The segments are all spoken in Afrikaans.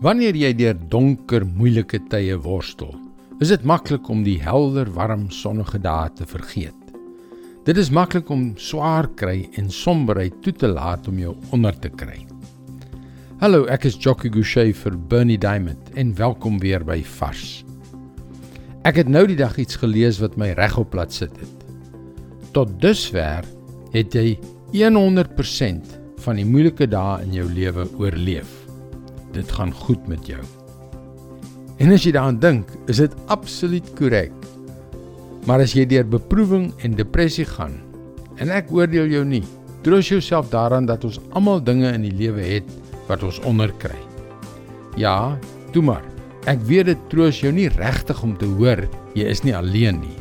Wanneer jy deur donker, moeilike tye worstel, is dit maklik om die helder, warm, sonnige dae te vergeet. Dit is maklik om swaar kry en somberheid toe te laat om jou onder te kry. Hallo, ek is Jockey Gouchee vir Bernie Diamond en welkom weer by Vars. Ek het nou die dag iets gelees wat my regop laat sit het. Tot dusver het jy 100% van die moeilike dae in jou lewe oorleef. Dit gaan goed met jou. En as jy daaraan dink, is dit absoluut korrek. Maar as jy deur beproewing en depressie gaan, en ek oordeel jou nie, troos jouself daaraan dat ons almal dinge in die lewe het wat ons onderkry. Ja, toe maar. Ek weet dit troos jou nie regtig om te hoor, jy is nie alleen nie.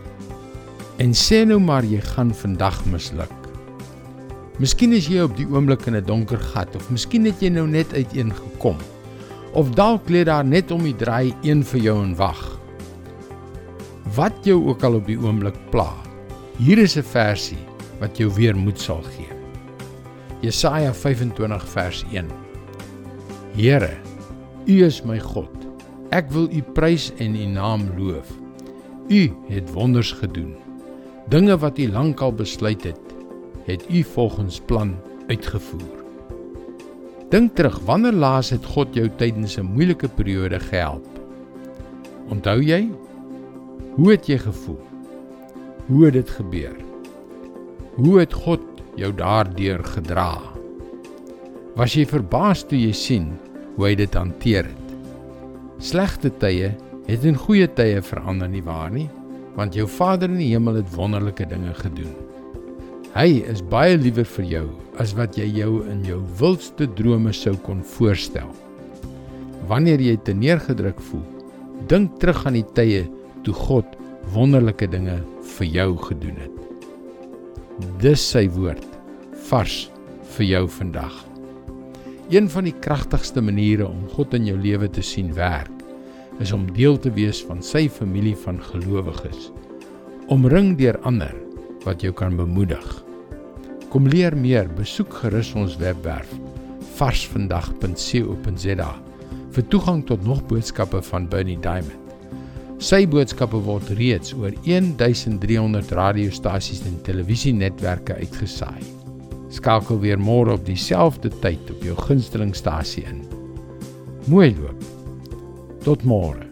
En sê nou maar jy gaan vandag misluk. Miskien is jy op die oomblik in 'n donker gat, of miskien het jy nou net uiteen gekom. Of dalk lê daar net om die draai een vir jou en wag. Wat jou ook al op die oomblik pla, hier is 'n versie wat jou weer moed sal gee. Jesaja 25 vers 1. Here, U is my God. Ek wil U prys en U naam loof. U het wonders gedoen. Dinge wat U lankal besluit het U volgens plan uitgevoer. Dink terug, wanneer laas het God jou tydens 'n moeilike periode gehelp? Onthou jy? Hoe het jy gevoel? Hoe het dit gebeur? Hoe het God jou daardeur gedra? Was jy verbaas toe jy sien hoe hy dit hanteer het? Slegte tye het in goeie tye verander, nie waar nie? Want jou Vader in die hemel het wonderlike dinge gedoen. Hy is baie liewer vir jou as wat jy jou in jou wildste drome sou kon voorstel. Wanneer jy te neergedruk voel, dink terug aan die tye toe God wonderlike dinge vir jou gedoen het. Dis sy woord, vars vir jou vandag. Een van die kragtigste maniere om God in jou lewe te sien werk, is om deel te wees van sy familie van gelowiges. Omring deur ander wat jou kan bemoedig. Kom leer meer, besoek gerus ons webwerf varsvandag.co.za vir toegang tot nog boodskappe van Bernie Diamond. Sy boodskappe word reeds oor 1300 radiostasies en televisienetwerke uitgesaai. Skakel weer môre op dieselfde tyd op jou gunstelingstasie in. Mooi loop. Tot môre.